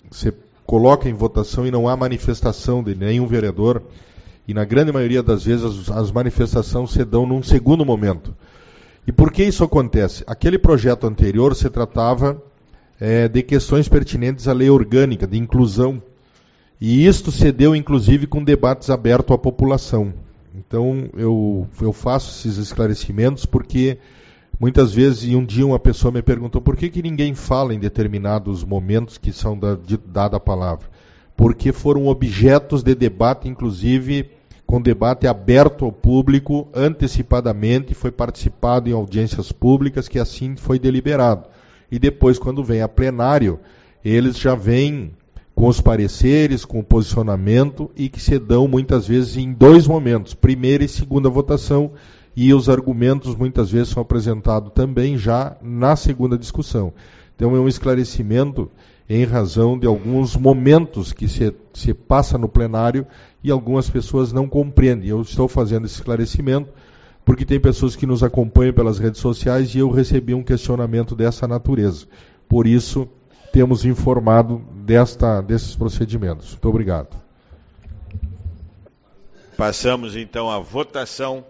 você coloca em votação e não há manifestação de nenhum vereador, e na grande maioria das vezes as manifestações se dão num segundo momento. E por que isso acontece? Aquele projeto anterior se tratava de questões pertinentes à lei orgânica, de inclusão, e isto se deu inclusive com debates abertos à população. Então eu faço esses esclarecimentos porque muitas vezes, e um dia uma pessoa me perguntou por que ninguém fala em determinados momentos que são dada a palavra. Porque foram objetos de debate, inclusive com debate aberto ao público antecipadamente, foi participado em audiências públicas, que assim foi deliberado. E depois, quando vem a plenário, eles já vêm com os pareceres, com o posicionamento, e que se dão muitas vezes em dois momentos, primeira e segunda votação, e os argumentos muitas vezes são apresentados também já na segunda discussão. Então é um esclarecimento em razão de alguns momentos que se passa no plenário e algumas pessoas não compreendem. Eu estou fazendo esse esclarecimento porque tem pessoas que nos acompanham pelas redes sociais e eu recebi um questionamento dessa natureza. Por isso, temos informado desses procedimentos. Muito obrigado. Passamos então à votação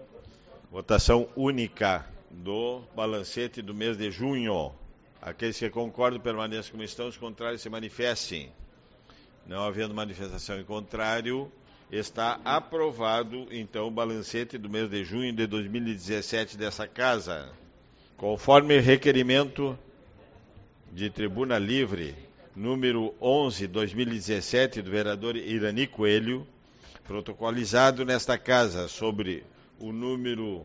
única do balancete do mês de junho. Aqueles que concordam permaneçam como estão, os contrários se manifestem. Não havendo manifestação em contrário, está aprovado então o balancete do mês de junho de 2017 dessa casa. Conforme requerimento de Tribuna Livre, número 11/2017, do vereador Irani Coelho, protocolizado nesta casa sobre o número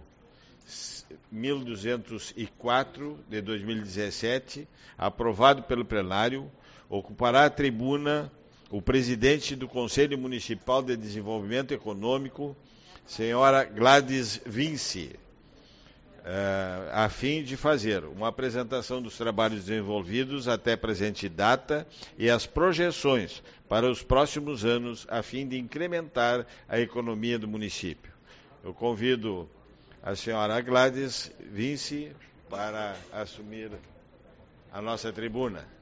1204 de 2017, aprovado pelo plenário, ocupará a tribuna o presidente do Conselho Municipal de Desenvolvimento Econômico, senhora Gladys Vinci, a fim de fazer uma apresentação dos trabalhos desenvolvidos até presente data e as projeções para os próximos anos, a fim de incrementar a economia do município. Eu convido a senhora Gladys Vinci para assumir a nossa tribuna.